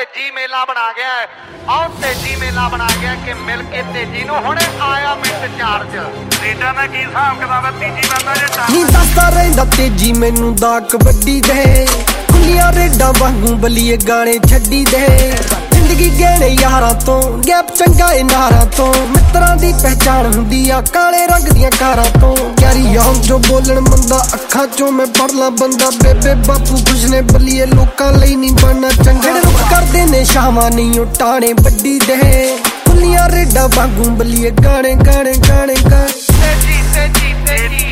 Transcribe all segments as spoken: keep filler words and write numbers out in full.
तेजी मेला बना गया है और तेजी मेला बना गया कि मिल के तेजी नूं हुणे आया मिंट चार्ज रेडा ना की हिसाब किताब है तेजी बंदा जे नी दसदा रहिंदा तेजी मैनू दा कबड्डी दे खुलियां रेडा वांगू बलीए गाने छड्डी दे जिंदगी गहने यारां तो गैप चंगा ए नारां तो मित्रां दी पहचान हुंदी आ काले रंग दियां कारां तो यारी आउं जो बोलण मंदा अखां चों मैं पढ़ ला बंदा बेबे बापू कुछ ने बलीए लोकां लई नहीं बनना चंगा रुख करदे ने शावां नहीं ओ टाणे बड्डी दे खुलियां रेडा वांगू बलीए गाने गाने गाने गाने तेजी तेजी तेजी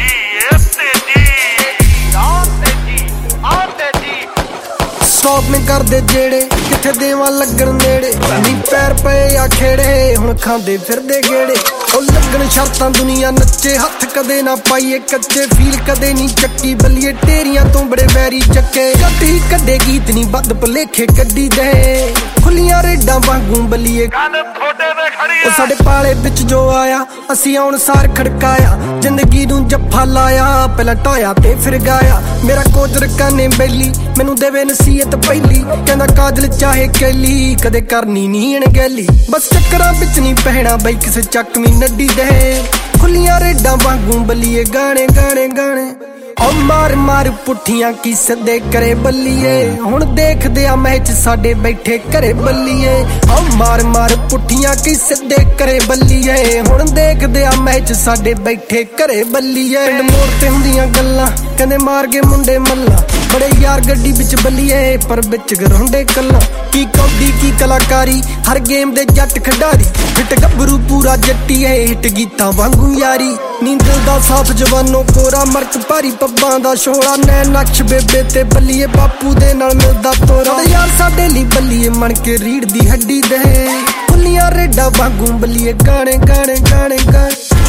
स्टॉप में कर दे जेड़े किथे देवा लगन नेड़े नी पैर पे आ खेड़े हुण खांदे फिरदे गेड़े ओ लगन शर्तां दुनिया नच्चे हथ कदे ना पाइए कच्चे फील कदे नी चक्की बलिए टेरियां तो बड़े वैरी चक्के कट ही कदे गीत नी बद भलेखे कड्डी दे खुलियां रेडा वांगू बलिए ओ साडे पाले विच जो आया असी आउण सार खड़काया जिंदगी नूं जफ्फा लाया पहला ढाया ते फिर गाया मेरा कोच रकाने बैली मैनू देवे नसीहत पहली कहंदा काजल चाहे कैली कदे करनी नी अणगैली बस चक्करां विच नी पैणा बई किसे चकवी नड्डी दे खुलियां रेडा वांगू बलीए गाने गाने गाने ओ मार मार पुठियां की सदे करे बल्लीए हुण देखदे आ मैच साडे बैठे घरे बल्लीए ओ मार मार पुठियां की सदे करे बल्लीए हुण देखदे आ मैच साडे बैठे घरे बल्लीए मोड़ ते हुंदियां गल्लां कहंदे मार गए मुंडे मल्ला बड़े यार गड्डी बिच बल्लीए पर बिच गरोंडे कल्ला की कौडी की कलाकारी हर गेम दे जट खिडारी हिट गबरू पूरा जट्टी है हिट गीता वांगू यारी नींद दा साफ जवानों कोरा मरक भारी पब्बां दा शोला नैन नक्श बेबे ते बल्लीए बापू दे नाल मिलदा तोरा यार साडे लई बल्लीए मन के रीड़ दी हड्डी दे खुलियां रेडा वांगू बल्लीए गाने गाने गाने गाने